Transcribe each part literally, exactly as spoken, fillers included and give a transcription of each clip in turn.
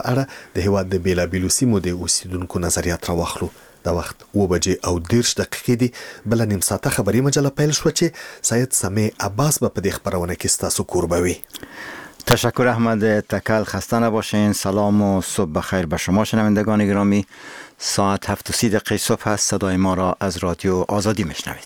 اړه د هیواد د بیلابیلو سیمو د اوسیدونکو نظریات راواخلو. د وخت اوه بجې او دېرش دقیقې دي. بله نیم ساعته خبري مجله پیل شوه چې سید سمیع عباس به په دې خپرونه کې ستاسو کوربه وي. تشکر احمد تکل. خسته نباشین. سلام و صبح بخیر به شما شنوندگان گرامی. ساعت هفت و سی دقیقه صبح هست. صدای ما را از رادیو آزادی میشنوید.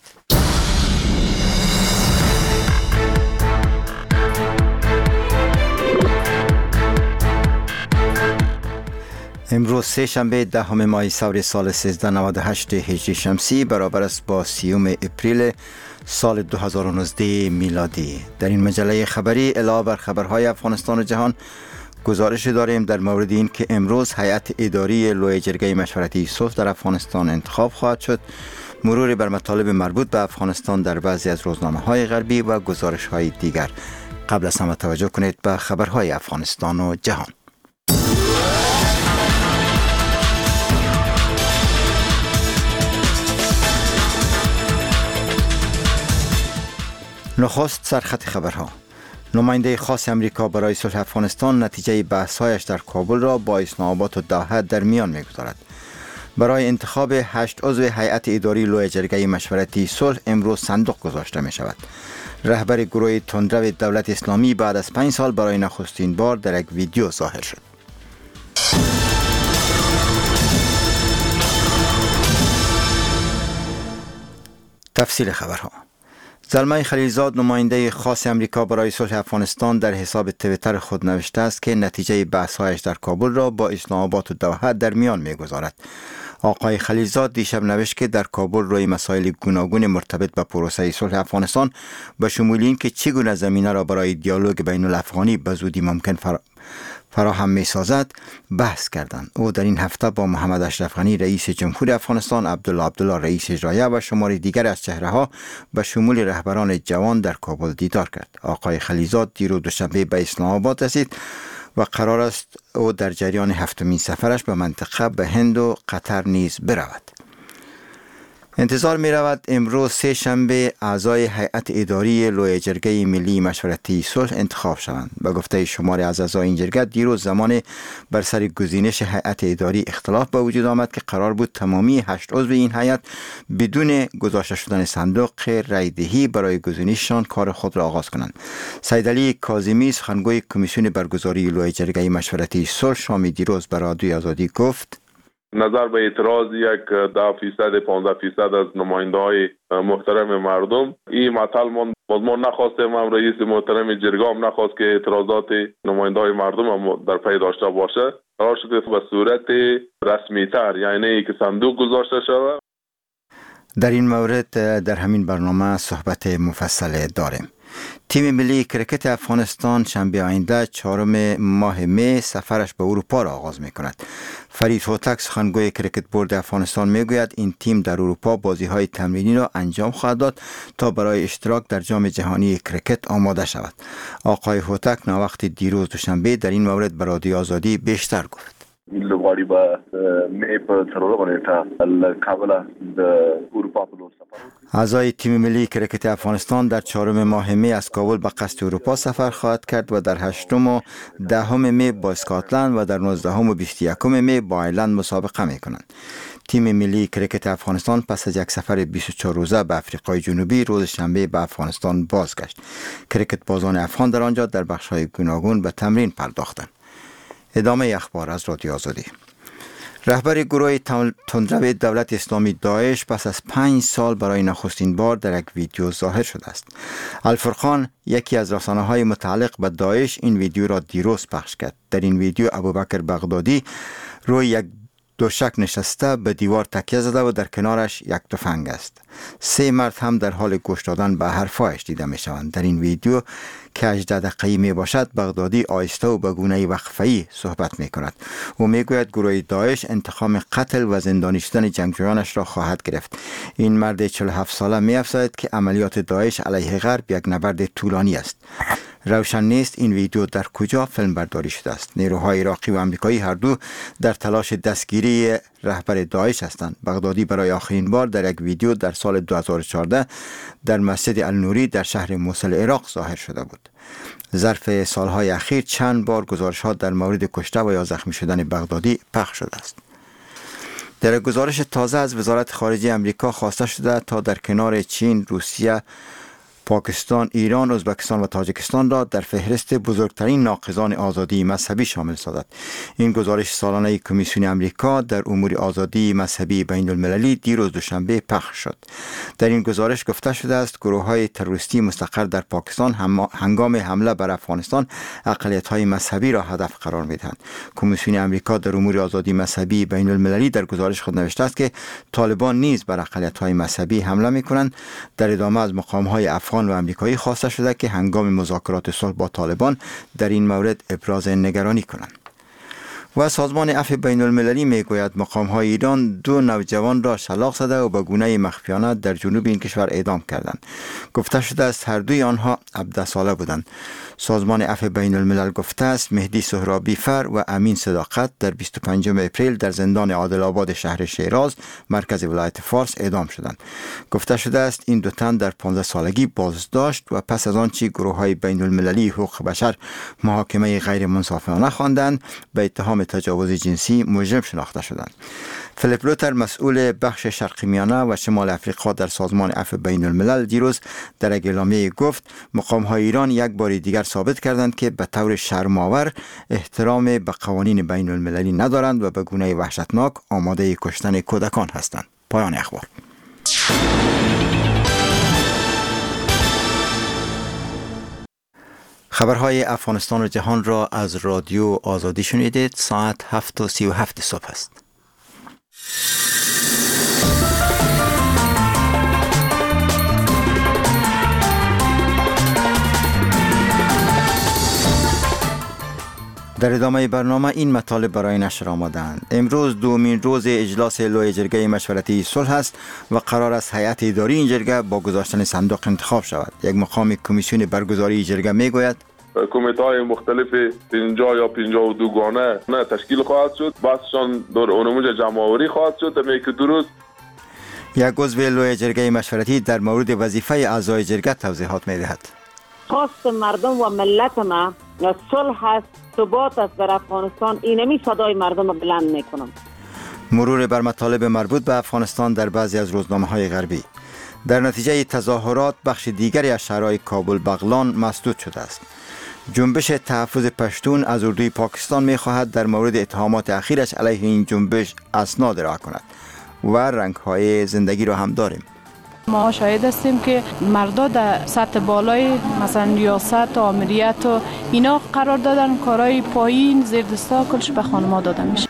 امروز سه شنبه دهم ماه سور سال سیزده نود و هشت هجری شمسی برابر است با سیوم اپریل سال دو هزار و نوزده میلادی. در این مجله خبری علاوه بر خبرهای افغانستان و جهان گزارش داریم در مورد این که امروز هیئت اداری لوی جرگه مشورتی صلح در افغانستان انتخاب خواهد شد، مرور بر مطالب مربوط به افغانستان در بعضی از روزنامه‌های غربی و گزارش‌های دیگر. قبل از همه توجه کنید به خبرهای افغانستان و جهان. نخست سرخط خبرها. نماینده خاص امریکا برای صلح افغانستان نتیجه بحث‌هایش در کابل را با اسلام آباد و دوحه در میان می‌گذارد. برای انتخاب هشت عضو هیئت اداری لوی جرگه مشورتی صلح امروز صندوق گذاشته می‌شود. رهبر گروه تندرو دولت اسلامی بعد از پنج سال برای نخستین بار در یک ویدیو ظاهر شد. تفصیل خبرها. زلمه خلیلزاد نماینده خاص امریکا برای صلح افغانستان در حساب توییتر خود نوشته است که نتیجه بحث‌هایش در کابل را با اسلام آباد و دوحه در میان می‌گذارد. آقای خلیلزاد دیشب نوشت که در کابل روی مسائل گوناگون مرتبط به پروسه صلح افغانستان به شمول این که چگونه زمینه را برای دیالوگ بین الافغانی به زودی ممکن فرا فراهم می سازد بحث کردند. او در این هفته با محمد اشرف غنی رئیس جمهور افغانستان، عبدالله عبدالله رئیس اجرایه و شماری دیگر از چهره ها به شمول رهبران جوان در کابل دیدار کرد. آقای خلیلزاد دیروز دوشنبه به اسلام آباد رسید و قرار است او در جریان هفتمین سفرش به منطقه به هند و قطر نیز برود. انتظار می رود امروز سه شنبه اعضای هیئت اداری لوی جرگه ملی مشورتی صلح انتخاب شوند. به گفته شماری از اعضای این جرگه دیروز زمان بر سر گزینش هیئت اداری اختلاف به وجود آمد که قرار بود تمامی هشت عضو این هیئت بدون گذاشته شدن صندوق رای دهی برای گزینششان کار خود را آغاز کنند. سید علی کاظمی سخنگوی کمیسیون برگزاری لوی جرگه مشورتی صلح شام دیروز به رادیوی آزادی گفت: نظر به اعتراض یک ده فیصد پانزده فیصد از نماینده های محترم مردم این مطل من ما نخواستیم، هم رئیس محترم جرگه هم نخواست که اعتراضات نماینده های مردم هم در پی داشته باشه. قرار شد به صورت رسمی تر، یعنی که صندوق گذاشته شود. در این مورد در همین برنامه صحبت مفصل داریم. تیم ملی کرکت افغانستان شنبه آینده چهارم ماه می سفرش به اروپا را آغاز می کند. فرید هوتک سخنگوی کرکت بورد افغانستان می گوید این تیم در اروپا بازی های تمرینی را انجام خواهد داد تا برای اشتراک در جام جهانی کرکت آماده شود. آقای هوتک ناوقت دیروز دوشنبه در این مورد به رادیو آزادی بیشتر گفت. لغواړي به می په څلورمه نیټه له کابل د اروپا په لور سفر وکړي. اعضای تیم ملی کرکت افغانستان در چهارم ماه می از کابل به قصد اروپا سفر خواهد کرد و در هشتم و دهم می با اسکاتلند و در نوزدهم و بیست و یکم می با ایرلند مسابقه می کنند. تیم ملی کرکت افغانستان پس از یک سفر بیست و چهار روزه به آفریقای جنوبی روز شنبه به افغانستان بازگشت. کرکت بازان افغان در آنجا در بخش‌های گوناگون به تمرین پرداختند. ادامه اخبار از رادیو آزادی. رهبر گروه تندرو دولت اسلامی داعش پس از پنج سال برای نخستین بار در یک ویدیو ظاهر شده است. الفرقان یکی از رسانه‌های متعلق به داعش این ویدیو را دیروز پخش کرد. در این ویدیو ابوبکر بغدادی روی یک دوشک نشسته به دیوار تکیه زده و در کنارش یک تفنگ است. سه مرد هم در حال گوش دادن به حرفایش دیده می شوند. در این ویدیو که هجده دقیقه‌ای می باشد بغدادی آهسته و به گونه وقفه‌ای صحبت می کند. او می گوید گروه داعش انتقام قتل و زندانی شدن جنگجویانش را خواهد گرفت. این مرد چهل و هفت ساله می افزاید که عملیات داعش علیه غرب یک نبرد طولانی است. روشن نیست این ویدیو در کجا فیلم برداری شده است. نیروهای عراقی و آمریکایی هر دو در تلاش دستگیری رهبر داعش هستند. بغدادی برای آخرین بار در یک ویدیو در سال دو هزار و چهارده در مسجد النوری در شهر موصل عراق ظاهر شده بود. ظرف سالهای اخیر چند بار گزارشات در مورد کشته و یا زخمی شدن بغدادی پخش شده است. در گزارش تازه از وزارت خارجه امریکا خواسته شده تا در کنار چین، روسیه، پاکستان، ایران، ازبکستان و تاجیکستان را در فهرست بزرگترین ناقضان آزادی مذهبی شامل سازد. این گزارش سالانه کمیسیون امریکا در امور آزادی مذهبی بین المللی دیروز دوشنبه پخش شد. در این گزارش گفته شده است گروه‌های تروریستی مستقر در پاکستان هنگام حمله بر افغانستان اقلیت‌های مذهبی را هدف قرار می‌دهند. کمیسیون امریکا در امور آزادی مذهبی بین المللی در گزارش خود نوشته است که طالبان نیز بر اقلیت‌های مذهبی حمله می‌کنند. در ادامه از مقام‌های افغان و امریکایی خواسته شده که هنگام مذاکرات صلح با طالبان در این مورد ابراز نگرانی کنند. و سازمان عفو بین المللی می گوید مقام های ایران دو نوجوان را شلاق زده و به گونه مخفیانه در جنوب این کشور اعدام کردند. گفته شده است هر دوی آنها هفده ساله بودند. سازمان عفو بین الملل گفته است مهدی سهرابی فر و امین صداقت در بیست و پنجم اپریل در زندان عادل آباد شهر شیراز مرکز ولایت فارس اعدام شدند. گفته شده است این دو تن در پانزده سالگی بازداشت و پس از آنچه گروه های بین المللی حقوق بشر محاکمه غیر منصفانه خواندند به اتهام تجاوز جنسی مجرم شناخته شدند. فیلیپ لوتر مسئول بخش شرق میانه و شمال افریقا در سازمان عفو بین الملل دیروز در اعلامیه گفت مقام های ایران یک بار دیگر ثابت کردند که به طور شرم‌آور احترام به قوانین بین المللی ندارند و به گونه وحشتناک آماده کشتن کودکان هستند. پایان اخبار. خبرهای افغانستان و جهان را از رادیو آزادی شنیدید. ساعت هفت و سی و هفت صبح است. در ادامه برنامه این مطالب برای نشر آمدند. امروز دومین روز اجلاس لوی جرگه مشورتی صلح است و قرار است هیئت اداری این جرگه با گذاشتن صندوق انتخاب شود. یک مقام کمیسیون برگزاری جرگه میگوید کمیته های مختلف پنجاه یا پنجاه و دو گانه نه تشکیل خواهد شد، بحثشان در اونموج جمع‌آوری خواهد شد. در یک دو روز یک عضو لوی جرگه مشورتی در مورد وظیفه اعضای جرگه توضیحات می‌دهد. خواست مردم و ملت ما صلح است، ثبات است در افغانستان. اینمی صدای مردم بلند میکنم. مرور بر مطالب مربوط به افغانستان در بعضی از روزنامه‌های غربی. در نتیجه تظاهرات بخش دیگری از شهرهای کابل بغلان مسدود شده است. جنبش تحفظ پشتون از اردوی پاکستان می‌خواهد در مورد اتهامات اخیرش علیه این جنبش اسناد ارائه کند و رنگ‌های زندگی را هم داریم. ما شاهد هستیم که مردا در سطح بالای مثلا ریاست و آمریت و اینا قرار دادن، کارهای پایین زیر دستا کلش به خانم‌ها داده میشه.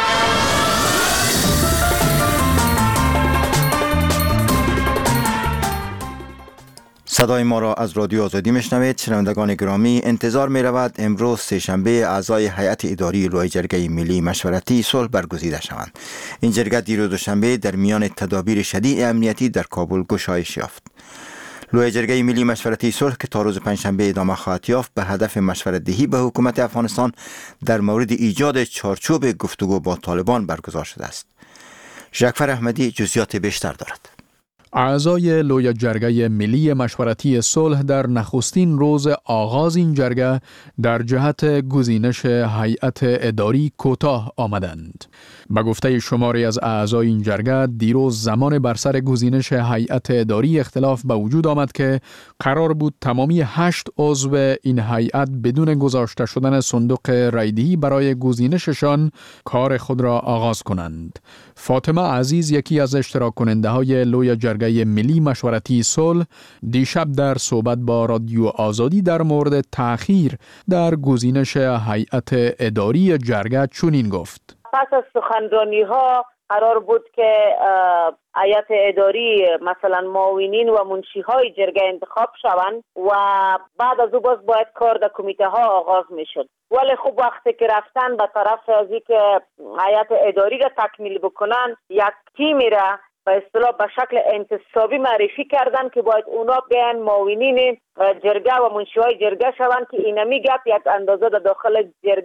صدای ما را از رادیو آزادی میشنوید. شنوندگان گرامی، انتظار می رود امروز سه‌شنبه اعضای هیئت اداری لوی جرگه ملی مشورتی صلح برگزیده شوند. این جرگه دیروز دوشنبه در میان تدابیر شدید امنیتی در کابل گشایش یافت. لوی جرگه ملی مشورتی صلح که تا روز پنجشنبه ادامه خواهد یافت به هدف مشورت دهی به حکومت افغانستان در مورد ایجاد چارچوب گفتگو با طالبان برگزار شده است. ژاکفر احمدی جزئیات بیشتر دارد. اعضای لوی جرگه ملی مشورتی صلح در نخستین روز آغاز این جرگه در جهت گزینش هیئت اداری کوتاه آمدند. به گفته شماری از اعضای این جرگه دیروز زمان بر سر گزینش هیئت اداری اختلاف به وجود آمد که قرار بود تمامی هشت عضو این هیئت بدون گذاشته شدن صندوق رایدهی برای گزینششان کار خود را آغاز کنند. فاطمه عزیز، یکی از اشتراک کننده های لوی جرگه ملی مشورتی صلح، دیشب در صحبت با رادیو آزادی در مورد تأخیر در گزینش هیئت اداری جرگه چنین گفت: پس از سخنرانی ها قرار بود که هیئت اداری مثلا معاونین و منشی های جرگه انتخاب شوند و بعد از او باز باید کار در کمیته ها آغاز می شد. ولی خب وقتی که رفتن به طرف ازی که هیئت اداری را تکمیل بکنن، یک تیمی را به اصطلاح به شکل انتصابی معرفی کردن که باید اونا بیان معاونین جرگه و منشی های جرگه شوند که اینمی گپ یک اندازه در داخل جرگه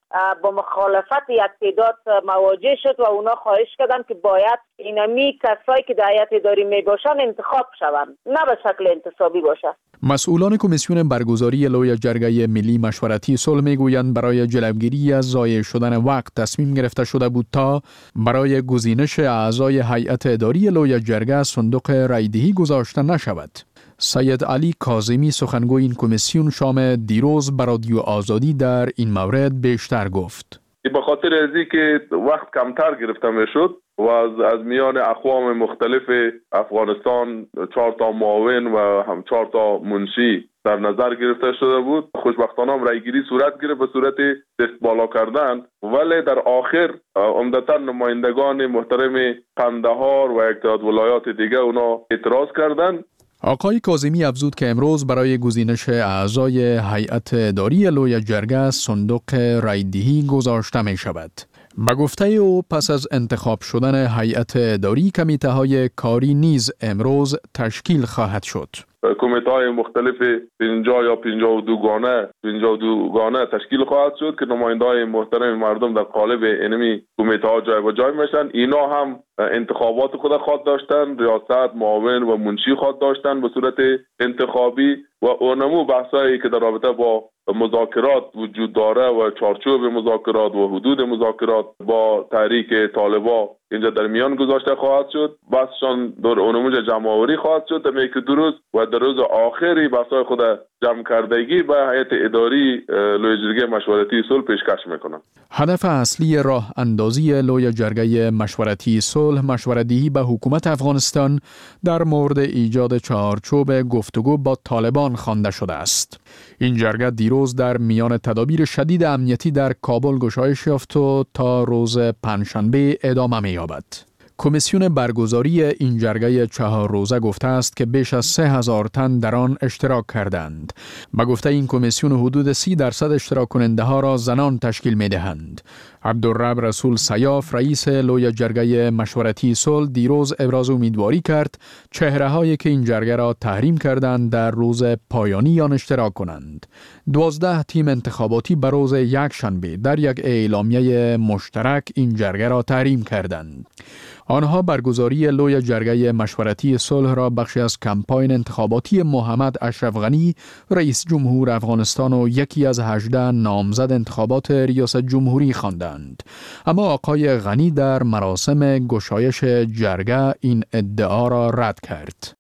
با مخالفت یک تعداد مواجه شد و اونا خواهش کردن که باید اینمی کسایی که در هیئت اداری می باشن انتخاب شوند، نه به شکل انتصابی باشه. مسئولان کمیسیون برگزاری لوی جرگه ملی مشورتی صلح میگویند برای جلوگیری از ضایع شدن وقت تصمیم گرفته شده بود تا برای گزینش اعضای هیئت اداری لوی جرگه صندوق رایدهی گذاشته نشود. سید علی کاظمی سخنگوی این کمیسیون شام دیروز بر رادیو آزادی در این مورد بیشتر گفت. به خاطر ازی که وقت کمتر گرفته میشد و از, از میان اقوام مختلف افغانستان چهار تا معاون و هم چهار تا منشی در نظر گرفته شده بود، خوشبختانه هم رایگیری صورت گرفت به صورت دست بالا کردن، ولی در آخر عمدتا نمایندگان محترم قندهار و اتحاد ولایات دیگه اونا اعتراض کردند. آقای کاظمی افزود که امروز برای گزینش اعضای هیئت اداری لوی جرگه صندوق رایدهی گذاشته می شود. به گفته او پس از انتخاب شدن هیئت اداری کمیته های کاری نیز امروز تشکیل خواهد شد. کمیته های مختلف پنجاه یا پنجاه و دو گانه پنجاه و دو گانه تشکیل خواهد شد که نماینده های محترم مردم در قالب اینمی کمیته ها جای به جای میشن. اینا هم انتخابات خود خواهد داشتن، ریاست، معاون و منشی خواهد داشتن به صورت انتخابی و اونمو بحثایی که در رابطه با مذاکرات وجود داره و چارچوب مذاکرات و حدود مذاکرات با تحریک طالبا اینجا در میان گذاشته خواهد شد. بحثشان در اونموج جمع‌آوری خواهد شد در یک دو روز و در روز آخری بحثای خود جمع کردگی به هیئت اداری لوی جرگه مشورتی صلح پیشکش میکنم. هدف اصلی راه اندازی لوی جرگه مشورتی صلح مشورت‌دهی به حکومت افغانستان در مورد ایجاد چارچوب گفتگو با طالبان خوانده شده است. این جرگه دیروز در میان تدابیر شدید امنیتی در کابل گشایش یافت و تا روز پنجشنبه ادامه می‌یابد. کمیسیون برگزاری این جرگه چهار روزه گفته است که بیش از سه هزار تن در آن اشتراک کردند. به گفته این کمیسیون حدود سی درصد اشتراک کننده ها را زنان تشکیل می دهند. عبدالرب رسول سیاف رئیس لوی جرگه مشورتی صلح دیروز ابراز امیدواری کرد چهره هایی که این جرگه را تحریم کردند در روز پایانی آن اشتراک کنند. دوازده تیم انتخاباتی بر روز یک شنبه در یک اعلامیه مشترک این جرگه را تحریم کردند. آنها برگزاری لوی جرگه مشورتی صلح را بخشی از کمپاین انتخاباتی محمد اشرف غنی رئیس جمهور افغانستان و یکی از هجده نامزد انتخابات ریاست جمهوری خواندند. اما آقای غنی در مراسم گشایش جرگه این ادعا را رد کرد.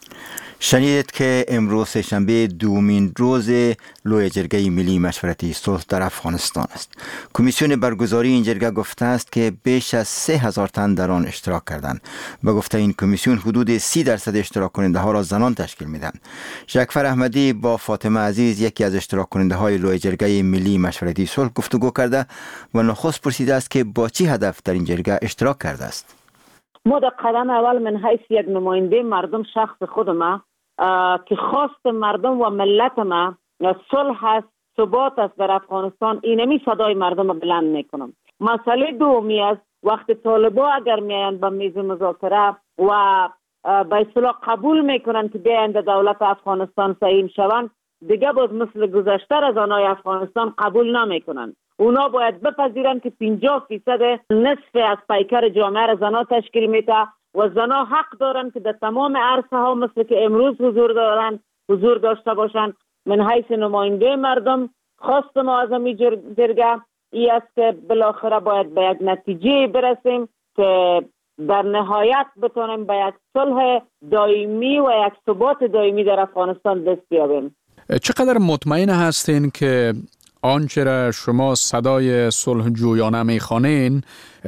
شنیدید که امروز سه‌شنبه دومین روز لوی جرگه ملی مشورتی صلح در افغانستان است. کمیسیون برگزاری این جرگه گفته است که بیش از سه هزار تن در آن اشتراک کردند. به گفته این کمیسیون حدود سی درصد اشتراک کننده ها را زنان تشکیل میدن. شکفر احمدی با فاطمه عزیز یکی از اشتراک کننده های لوی جرگه ملی مشورتی صلح گفتگو کرده و نخست پرسیده است که با چه هدف در این جرگه اشتراک کرده است. ما در قدم اول من حیث یک نماینده مردم شخص خودم که خواست مردم و ملت ما صلح است، ثبات است در افغانستان، اینمی صدای مردم رو بلند میکنم. مسئله دومی است وقتی طالبا اگر میایند به میز مذاکره و به اصطلاح قبول میکنن که بیایند دولت افغانستان سهیم شوند، دیگه باز مثل گذشته از آنهای افغانستان قبول نمیکنن. اونا باید بپذیرن که پنجاه فیصد نصف از پیکر جامعه را زنا تشکیل میده و زنا حق دارن که در تمام عرصه ها مثل که امروز حضور دارن حضور داشته باشن. من حیث نماینده مردم خواست ما از این جرگه ای است که بالاخره باید به یک نتیجه برسیم که در نهایت بتونیم به یک صلح دائمی و یک ثبات دائمی در افغانستان دست بیابیم. چقدر مطمئن هستین که آنچه را شما صدای صلح جویانه میخوانین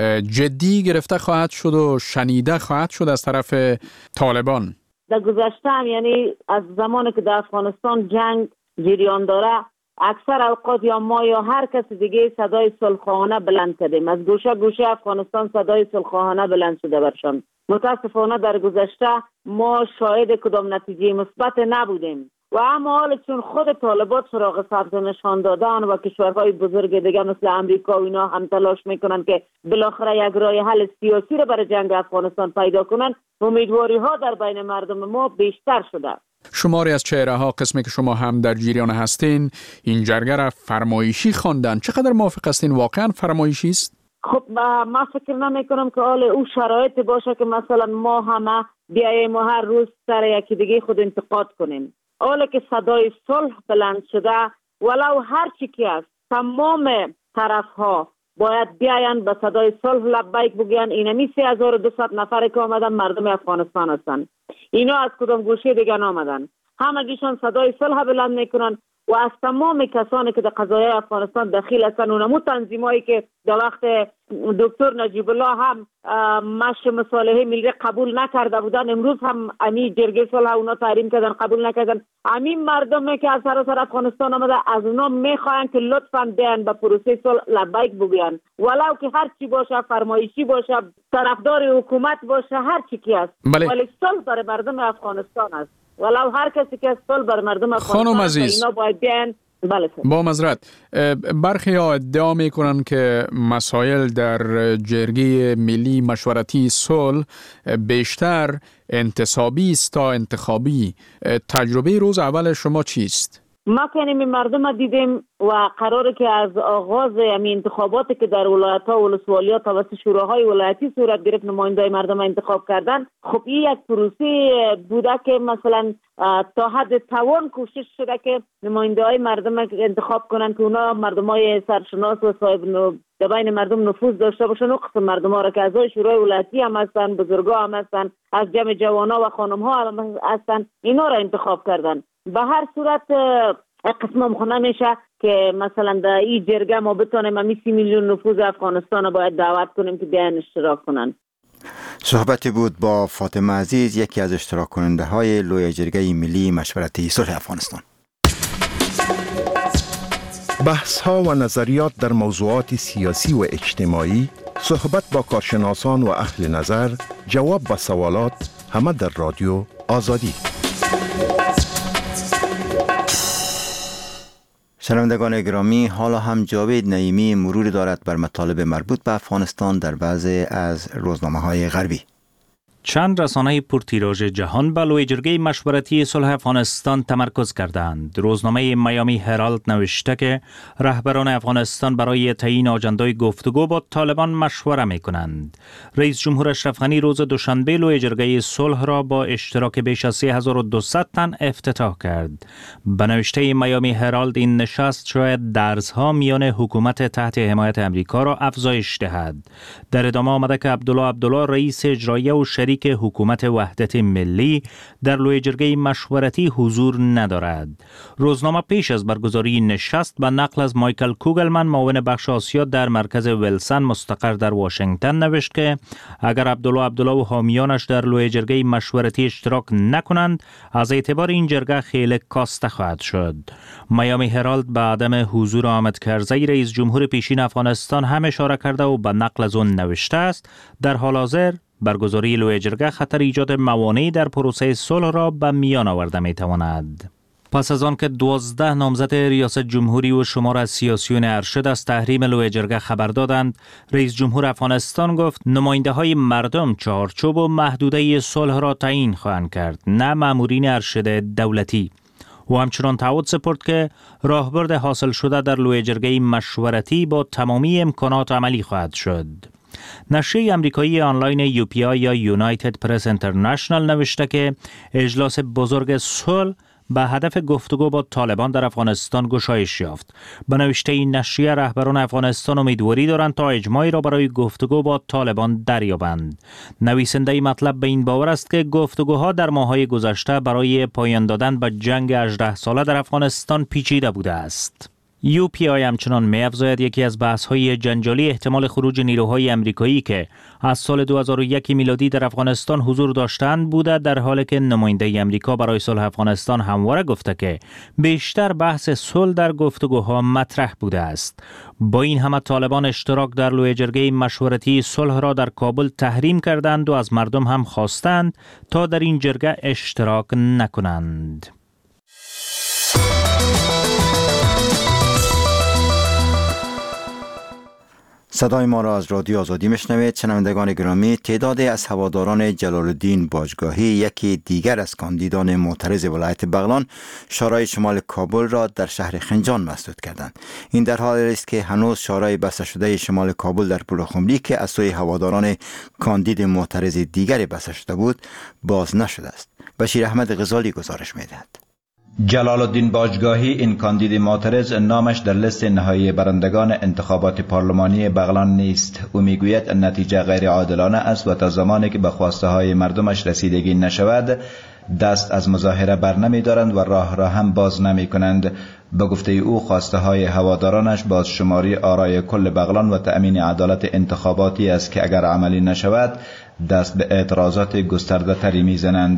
جدی گرفته خواهد شد و شنیده خواهد شد از طرف طالبان؟ در گذشته هم یعنی از زمانی که در افغانستان جنگ جریان داره اکثر اوقات یا ما یا هر کس دیگه صدای صلح‌خواهانه بلند کردیم. از گوشه گوشه افغانستان صدای صلح‌خواهانه بلند شده برشان. متاسفانه در گذشته ما شاهد کدام نتیجه مثبت نبودیم و اما حالا چون خود طالبات سراغ سبز نشان دادن و کشورهای بزرگ دیگه مثل امریکا و اینا هم تلاش میکنن که بالاخره یک راه حل سیاسی رو برای جنگ افغانستان پیدا کنن، امیدواری ها در بین مردم ما بیشتر شده. شماری از چهره ها قسمی که شما هم در جریان هستین این جرگه را فرمایشی خواندن. چقدر موافق هستین واقعا فرمایشی است؟ خب ما فکر نمی کنم که حال او شرایط باشه که مثلا ما همه بیاییم و هر روز سر یکی دیگه خود انتقاد کنیم. حالا که صدای صلح بلند شده، ولو هر چی که است تمام طرف ها باید بیاین به صدای صلح لبیک بگوین. اینمی سه هزار و دویست نفر که آمدن مردم افغانستان هستند. اینا از کدام گوشه دیگه آمدن؟ همگیشان صدای صلح بلند میکنن و از تمام کسانی که در قضایای افغانستان داخل هستند، اونمو تنظیمایی که در وقت دکتر نجیب الله هم مشر مصالحه ملی قبول نکرده بودن، امروز هم امی جرگه صلح اونا تحریم کردن، قبول نکردن. همین مردمی که از سراسر افغانستان آمده از اونا میخواین که لطفاً بیان به پروسه صلح لبیک بگوین، ولو که هر چی باشه، فرمایشی باشه، طرفدار حکومت باشه، هر چی که است. بله. ولی صلح برای مردم افغانستان است. ولو هر کسی که صلح بر مردم افغانستان است، اینا باید بیان. بله سر. با معذرت، برخی ها ادعا میکنن که مسائل در جرگه ملی مشورتی صلح بیشتر انتصابی است تا انتخابی. تجربه روز اول شما چیست؟ ما کنیم مردم دیدیم و قراره که از آغاز همین انتخاباتی که در ولایت‌ها و ولسوالی‌ها توسط شوراهای ولایتی صورت گرفت نمایندای مردم انتخاب کردن. خب این یک پروسه بوده که مثلا تا حد توان کوشش شده که نماینده‌های مردم انتخاب کنن که اونا مردمای سرشناس و صاحب در بین مردم نفوذ داشته باشن. و قسم مردم‌ها را که اعضای شورای ولایتی هم هستن، بزرگا هم هستن، از جمع جوانا و خانم‌ها هم هستن، اینا را انتخاب کردن. به هر صورت قسم مخونه میشه که مثلا در این جرگه ما بتونیم امی سی میلیون نفوذ افغانستان باید دعوت کنیم که بیان اشتراک کنن. صحبتی بود با فاطمه عزیز، یکی از اشتراک کننده های لوی جرگه ملی مشورتی صلح افغانستان. بحث ها و نظریات در موضوعات سیاسی و اجتماعی، صحبت با کارشناسان و اهل نظر، جواب به سوالات، همه در رادیو آزادی. شنوندگان گرامی، حالا هم جاوید نعیمی مروری دارد بر مطالب مربوط به افغانستان در بعضی از روزنامه‌های غربی. چند رسانه پرتیراژ جهان به لوی جرگه مشورتی صلح افغانستان تمرکز کردند. روزنامه میامی هرالد نوشته که رهبران افغانستان برای تعیین آجندای گفتگو با طالبان مشوره می کنند. رئیس جمهور اشرف غنی روز دوشنبه لوی جرگه صلح را با اشتراک بیش از سه هزار و دویست تن افتتاح کرد. به نوشته میامی هرالد این نشست شاید درزها میان حکومت تحت حمایت امریکا را افزایش دهد. در ادامه آمده که عبدالله عبدالله رئیس اجراییه و شریک که حکومت وحدت ملی در لوی جرگه مشورتی حضور ندارد. روزنامه پیش از برگزاری نشست به نقل از مایکل کوگلمن، معاون بخش آسیا در مرکز ویلسن مستقر در واشنگتن، نوشت که اگر عبدالله عبدالله و حامیانش در لوی جرگه مشورتی اشتراک نکنند، از اعتبار این جرگه خیلی کاسته خواهد شد. میامی هرالد به عدم حضور حامد کرزی رئیس جمهور پیشین افغانستان هم اشاره کرده و به نقل از اون نوشته است در حال حاضر برگزاری لوی جرگه خطر ایجاد موانعی در پروسه صلح را به میان آورده می تواند. پس از آن که دوازده نامزد ریاست جمهوری و شمار از سیاسیون ارشد از تحریم لوی جرگه خبر دادند، رئیس جمهور افغانستان گفت نماینده های مردم چارچوب و محدوده صلح را تعیین خواهند کرد، نه مامورین ارشد دولتی. و همچنان تعهد سپرد که راهبرد حاصل شده در لوی جرگه مشورتی با تمامی امکانات عملی خواهد شد. نشریه امریکایی آنلاین یو پی آی یا یونایتد پرس اینترنشنال نوشته که اجلاس بزرگ صلح به هدف گفتگو با طالبان در افغانستان گشایش یافت. به نوشته این نشریه رهبران افغانستان امیدواری دارند تا اجماعی را برای گفتگو با طالبان دریابند. نویسنده مطلب به این باور است که گفتگوها در ماه‌های گذشته برای پایان دادن به جنگ هجده ساله در افغانستان پیچیده بوده است. یو پی آی همچنان می‌افزاید یکی از بحث‌های جنجالی احتمال خروج نیروهای امریکایی که از سال دو هزار و یک میلادی در افغانستان حضور داشتند بوده، در حالی که نماینده امریکا برای صلح افغانستان همواره گفته که بیشتر بحث صلح در گفتگوها مطرح بوده است. با این همه طالبان اشتراک در لوی جرگه مشورتی صلح را در کابل تحریم کردند و از مردم هم خواستند تا در این جرگه اشتراک نکنند. صدای ما را از رادیو آزادی میشنوید. شنوندگان گرامی، تعدادی از هواداران جلال الدین باجگاهی، یکی دیگر از کاندیدان معترض ولایت بغلان، شورای شمال کابل را در شهر خنجان مسدود کردند. این در حالی است که هنوز شورای بسته شده شمال کابل در پلخمری که از سوی هواداران کاندید معترض دیگری بسته شده بود باز نشده است. بشیر احمد غزالی گزارش می‌دهد. جلال الدین باجگاهی، این کاندید معترض، نامش در لیست نهایی برندگان انتخابات پارلمانی بغلان نیست. او میگوید نتیجه غیر عادلانه است و تا زمانی که به خواسته های مردمش رسیدگی نشود دست از مظاهره بر نمی دارند و راه را هم باز نمی کنند. به گفته او خواسته های هوادارانش باز شماری آرای کل بغلان و تأمین عدالت انتخاباتی است که اگر عملی نشود دست به اعتراضات گسترده تری می زنند.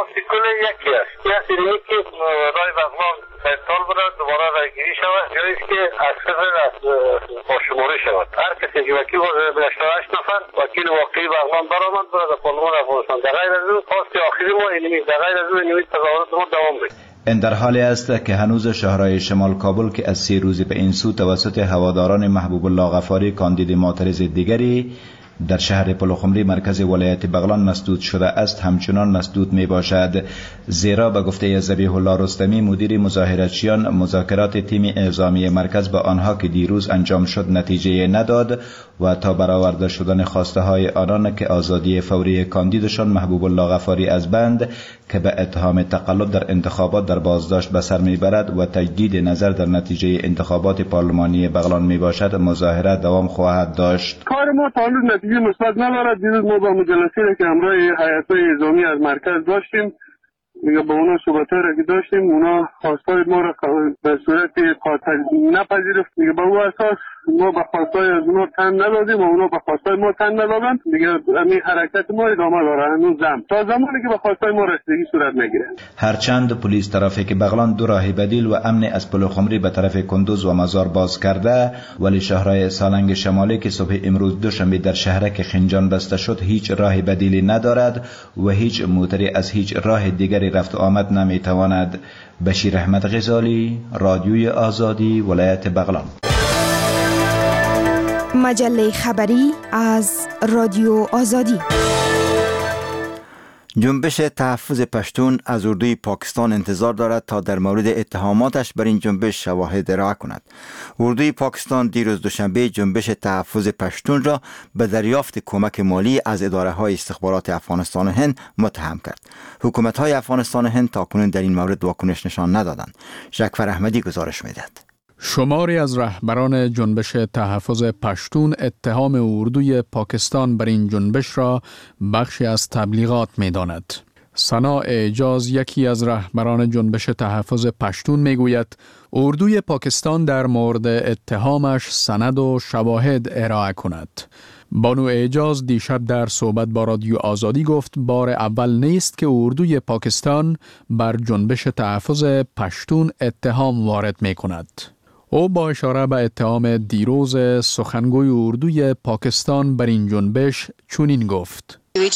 یکی است یعنی که رای بغلان فیصل برد دوباره رای گیری شود یا است که از صفر از باشماری شود. هر کسی که وکیل به هشتاد و هشت نفر وکیل واقعی بغلان برآمد برد در پارلمان افغانستان. در غیر از او خواست آخری ما اینمی در غیر از او اینمی تظاهرات ما دوام بید. این در حالی است که هنوز شهرهای شمال کابل که از سی روزی به این سو توسط هواداران محبوب الله غفاری کاندید معترض دیگری در شهر پلخمری مرکز ولایت بغلان مسدود شده است همچنان مسدود می باشد، زیرا به گفته ذبیح الله رستمی مدیر مظاهراتچیان مذاکرات تیم اعزامی مرکز با آنها که دیروز انجام شد نتیجه نداد و تا برآورده شدن خواسته های آنان که آزادی فوری کاندیدشان محبوب الله غفاری از بند که به اتهام تقلب در انتخابات در بازداشت به سر میبرد و تجدید نظر در نتیجه انتخابات پارلمانی بغلان می باشد مظاهره دوام خواهد داشت. کار ما تا حالا نتیجه مثبت ندارد. دیروز ما با مجلسی که همراه هیئت‌های اعزامی از مرکز داشتیم یا با اونا صحبت‌ها را که داشتیم اونا خواستای ما را به صورت قاطع نپذیرفت. دیگه با او اساس ما به خواستای از اونا تن ندادیم و اونا به خواستای ما تن ندادن. دیگه همین حرکت ما ادامه داره هنوزم تا زمانی که به خواستای ما رسیدگی صورت نگیره. هرچند پلیس ترافیک بغلان دو راه بدیل و امن از پلخمری به طرف کندوز و مزار باز کرده، ولی شهرهای سالنگ شمالی که صبح امروز دوشنبه در شهرک خنجان بسته شد هیچ راه بدیلی ندارد و هیچ موتری از هیچ راه دیگری رفت آمد نمیتواند. بشیر احمد غزالی، رادیوی آزادی، ولایت بغلان. مجله خبری از رادیو آزادی. جنبش تحفظ پشتون از اردوی پاکستان انتظار دارد تا در مورد اتهاماتش بر این جنبش شواهد ارائه کند. اردوی پاکستان دیروز دوشنبه جنبش تحفظ پشتون را به دریافت کمک مالی از اداره‌های استخبارات افغانستان و هند متهم کرد. حکومت‌های افغانستان و هند تاکنون در این مورد واکنش نشان ندادند. شکفر احمدی گزارش می‌دهد. شماری از رهبران جنبش تحفظ پشتون اتهام اردوی پاکستان بر این جنبش را بخشی از تبلیغات می داند. ثنا اعجاز، یکی از رهبران جنبش تحفظ پشتون، می گوید اردوی پاکستان در مورد اتهامش سند و شواهد ارائه کند. بانو اعجاز دیشب در صحبت با رادیو آزادی گفت بار اول نیست که اردوی پاکستان بر جنبش تحفظ پشتون اتهام وارد می کند. او با اشاره به اتهام دیروز سخنگوی اردوی پاکستان بر این جنبش چنین گفت: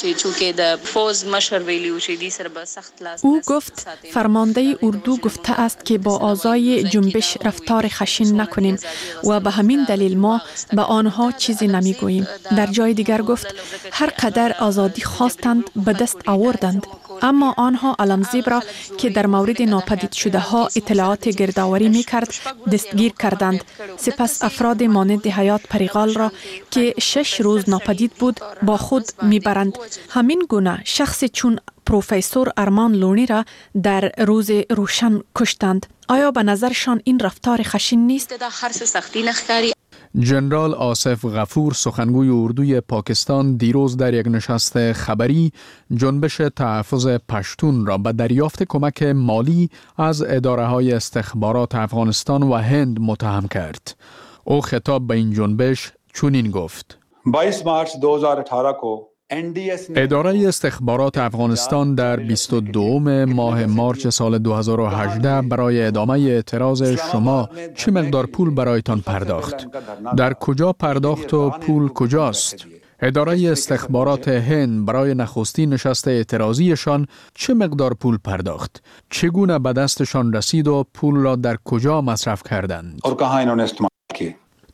او گفت فرمانده اردو گفته است که با اعضای جنبش رفتار خشن نکنین و به همین دلیل ما به آنها چیزی نمیگوییم. در جای دیگر گفت هر قدر آزادی خواستند به دست آوردند، اما آنها علمزیب را که در مورد ناپدید شده ها اطلاعات گردآوری می کرد دستگیر کردند. سپس افراد مانند حیات پریغال را که شش روز ناپدید بود با خود می برند. همین گونه شخص چون پروفسور ارمان لونی را در روز روشن کشتند. آیا به نظرشان این رفتار خشن نیست؟ جنرال آصف غفور، سخنگوی اردوی پاکستان، دیروز در یک نشست خبری جنبش تحفظ پشتون را به دریافت کمک مالی از اداره‌های استخبارات افغانستان و هند متهم کرد. او خطاب به این جنبش چنین گفت: بائیس مارچ دو ہزار اٹھارہ کو اداره استخبارات افغانستان در بیست و دوم ماه مارچ سال دو هزار و هجده برای ادامه اعتراض شما چه مقدار پول برایتان پرداخت؟ در کجا پرداخت و پول کجاست؟ اداره استخبارات هند برای نخستین نشست اعتراضیشان چه مقدار پول پرداخت؟ چگونه به دستشان رسید و پول را در کجا مصرف کردند؟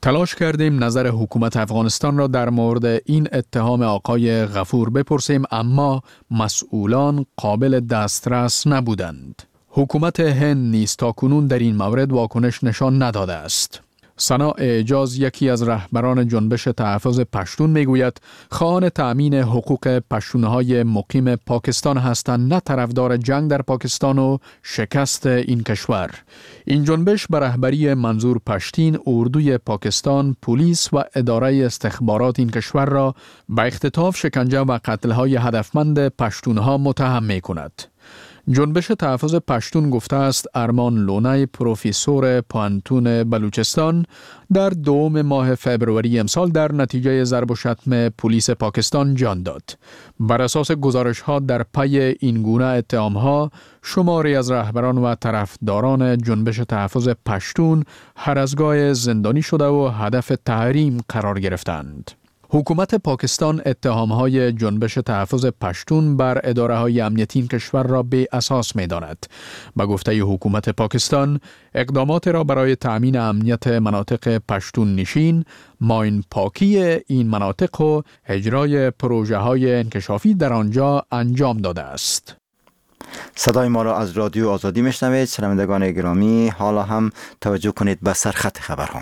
تلاش کردیم نظر حکومت افغانستان را در مورد این اتهام آقای غفور بپرسیم، اما مسئولان قابل دسترس نبودند. حکومت هند نیز تاکنون در این مورد واکنش نشان نداده است. ثنا اعجاز، یکی از رهبران جنبش تحفظ پشتون، میگوید خواهان تأمین حقوق پشتونهای مقیم پاکستان هستند، نه طرفدار جنگ در پاکستان و شکست این کشور. این جنبش به رهبری منظور پشتین، اردوی پاکستان، پلیس و اداره استخبارات این کشور را به اختطاف، شکنجه و قتل‌های هدفمند پشتونها متهم می‌کند. جنبش تحفظ پشتون گفته است ارمان لونای، پروفسور پانتون بلوچستان، در دوم ماه فبروری امسال در نتیجه ضرب و شتم پلیس پاکستان جان داد. بر اساس گزارش‌ها در پی این گونه اتهام‌ها، شماری از رهبران و طرفداران جنبش تحفظ پشتون هر از گاه زندانی شده و هدف تحریم قرار گرفتند. حکومت پاکستان اتهامهای جنبش تحفظ پشتون بر اداره‌های امنیتی این کشور را به اساس می‌داند. به گفته حکومت پاکستان، اقدامات را برای تأمین امنیت مناطق پشتون نشین، ماین پاکی این مناطق و اجرای پروژه‌های انکشافی در آنجا انجام داده است. صدای ما را از رادیو آزادی میشنوید. شنوندگان گرامی، حالا هم توجه کنید به سرخط خبرها.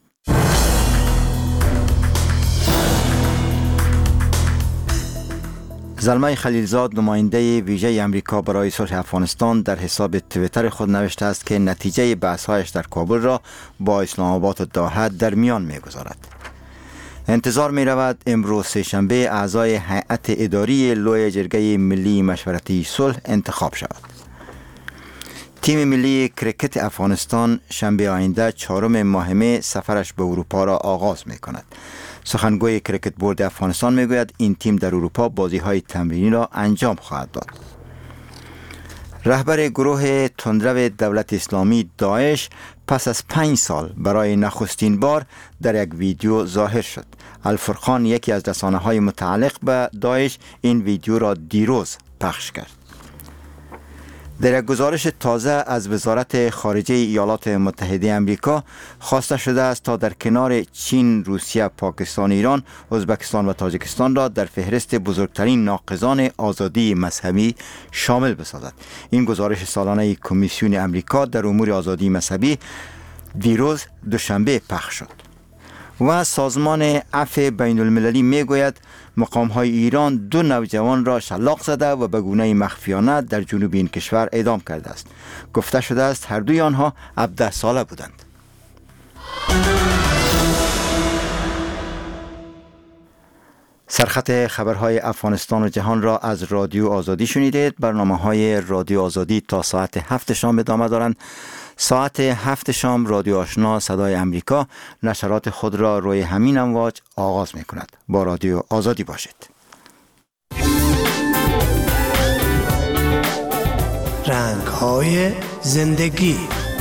زلمه خلیلزاد، نماینده ویژه امریکا برای صلح افغانستان، در حساب توییتر خود نوشته است که نتیجه بحث‌هایش در کابل را با اسلام آباد و دوحه در میان می‌گذارد. انتظار می‌رود امروز سه‌شنبه اعضای هیئت اداری لوی جرگه ملی مشورتی صلح انتخاب شود. تیم ملی کرکت افغانستان شنبه آینده چهارم ماه مه سفرش به اروپا را آغاز می‌کند. سخنگوی کرکت بورد افغانستان میگوید این تیم در اروپا بازی‌های تمرینی را انجام خواهد داد. رهبر گروه تندرو دولت اسلامی داعش پس از پنج سال برای نخستین بار در یک ویدیو ظاهر شد. الفرقان، یکی از رسانه‌های متعلق به داعش، این ویدیو را دیروز پخش کرد. در یک گزارش تازه از وزارت خارجه ایالات متحده آمریکا خواسته شده است تا در کنار چین، روسیه، پاکستان، ایران، ازبکستان و تاجیکستان را در فهرست بزرگترین ناقضان آزادی مذهبی شامل بسازد. این گزارش سالانه کمیسیون آمریکا در امور آزادی مذهبی دیروز دوشنبه پخش شد. و سازمان عفو بین المللی میگوید مقام‌های ایران دو نوجوان را شلاق زده و به گونه مخفیانه در جنوب این کشور اعدام کرده است. گفته شده است هر دوی آنها هفده ساله بودند. سرخط خبرهای افغانستان و جهان را از رادیو آزادی شنیدید. برنامه‌های رادیو آزادی تا ساعت هفت شام ادامه دارند. ساعت هفت شام رادیو آشنا صدای امریکا نشرات خود را روی همین امواج آغاز می کند. با رادیو آزادی باشید. رنگ‌های زندگی.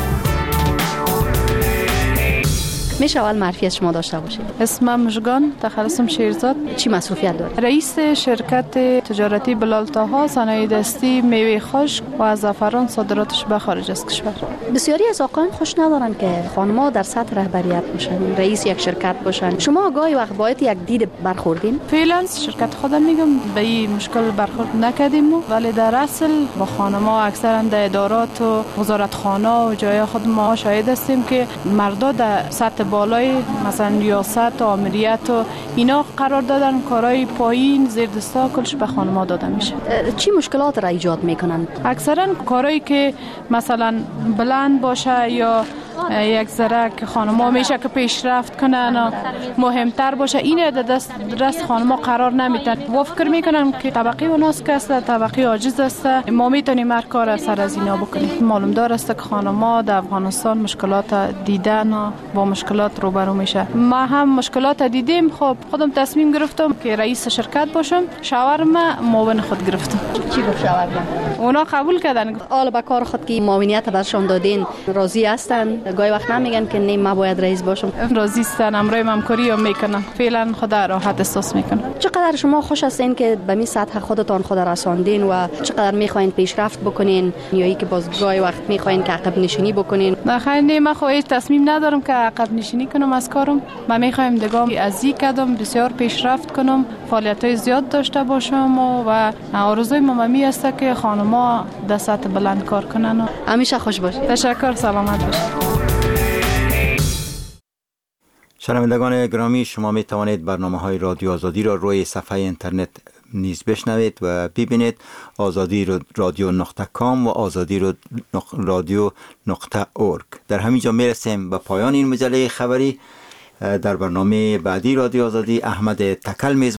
میشه اول معرفی از شما داشته باشید؟ اسمم مژگان، تخلصم شیرزاد. چی مسئولیت دارید؟ رئیس شرکت تجارتی بلال طاها، صنایع دستی، میوه خشک و زعفران صادراتش به خارج از کشور. بسیاری از آقایان خوش ندارن که خانم‌ها در سطح رهبریت باشن، رئیس یک شرکت باشن. شما گاهی وقت باید یک دید برخوردین؟ فعلا شرکت خودم میگم به این مشکل برخورد نکردیم، ولی در اصل با خانم‌ها اکثرا در ادارات و وزارتخانه و جای خود ما شاهد هستیم که مردا در سطح بالای مثلا ریاست و آمریت و اینا قرار دادن، کارهای پایین زیر دستا کلش به خانم‌ها داده میشه. چی مشکلات را ایجاد میکنن؟ اکثرا کارهایی که مثلا بلند باشه یا یک ذره که خانم‌ها میشه که پیشرفت کنن و مهمتر باشه، این در دست دست خانم‌ها قرار نمیدن و فکر میکنن که طبقه اوناست که است، طبقه عاجز است، ما میتونیم هر کار سر از اینا بکنیم. معلوم دار است که خانم‌ها در افغانستان مشکلات دیدن و با مشکلات روبرو میشه. ما هم مشکلات دیدیم. خب خودم تصمیم گرفتم که رئیس شرکت باشم. شاورما معاون خود گرفتم. چی گفت شاورما؟ اونا قبول کردن. حالا با کار خود که معاونیت برشان دادین راضی هستن؟ گاهی وقت نمیگن که نه ما باید رئیس باشم. راضی هستن، امرای همکاری هم میکنن. فعلا خدا راحت احساس میکنم. چقدر شما خوش هستین که به می سطح خودتان خود رساندین و چقدر میخواین پیشرفت بکنین یا ای که باز گاهی وقت میخواین که عقب نشینی بکنین؟ نه خیر، نه من خو هیچ تصمیم ندارم که عقب نشینی کنم از کارم. من میخوایم دیگه از این قدم بسیار پیشرفت کنم، فعالیت‌های زیاد داشته باشم و آرزوی مامی است که خانم‌ها در سطح بلند کار کنن. و همیشه خوش باشید. تشکر، سلامت باشید. شنوندگان گرامی، شما می توانید برنامه‌های رادیو آزادی را روی صفحه اینترنت نیز بشنوید و ببینید. آزادی رادیو نقطه کام و آزادی رادیو نقطه اورگ. در همینجا میرسیم به پایان این مجله خبری. در برنامه بعدی رادیو آزادی احمد تکل میز